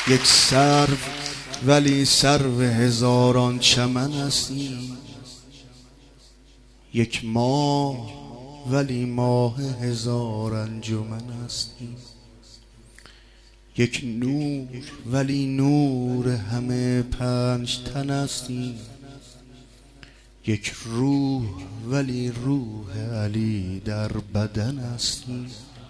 یک سرو ولی سرو هزاران چمن هستی، یک ماه ولی ماه هزار انجمن هستی، یک نور ولی نور همه پنج تن هستی، یک روح ولی روح علی در بدن هستی.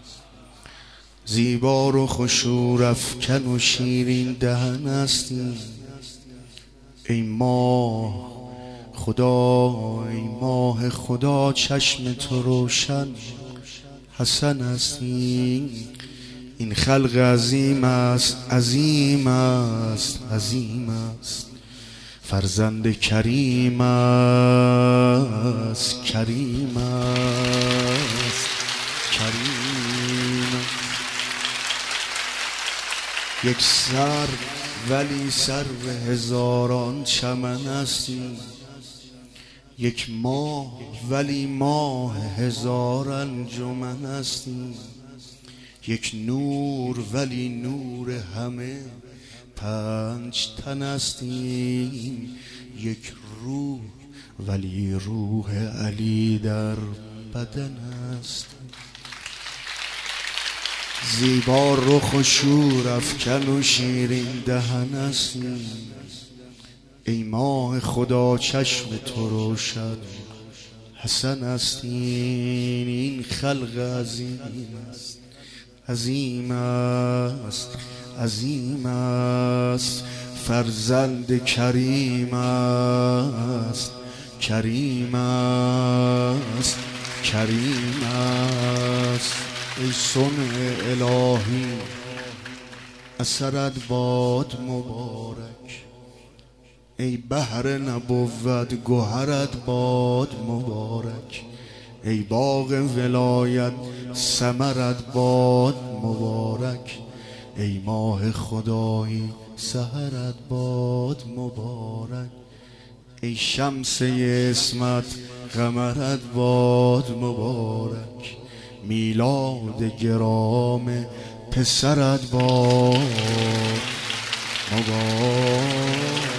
زیبا و خوشور افکن و شیرین دهن هستی. ای ماه خدا، ای ماه خدا، چشم تو روشن حسن هستی. این خلق عظیم است، عظیم است، عظیم است، فرزند کریم است، کریم است، کریم. یک سر ولی سرو هزاران چمن هستی، یک ماه ولی ماه هزار انجمن هستی، یک نور ولی نور همه پنج تن هستی، یک روح ولی روح علی در بدن است. زیبا رخ و شور افکن و شیرین دهن هستی. ای ماه خدا، چشم تو روشن حسن هستی. این خلق عظیم است، عظیم است، عظیم است، فرزند کریم است، کریم است، کریم است. ای صنع الهی اثرت باد مبارک، ای بحر نبوت گوهرت باد مبارک، ای باغ ولایت ثمرت باد مبارک، ای ماه خدایی سحرت باد مبارک، ای شمس اسمت قمرت باد مبارک، میلاد گرام پسرت باد مبارک.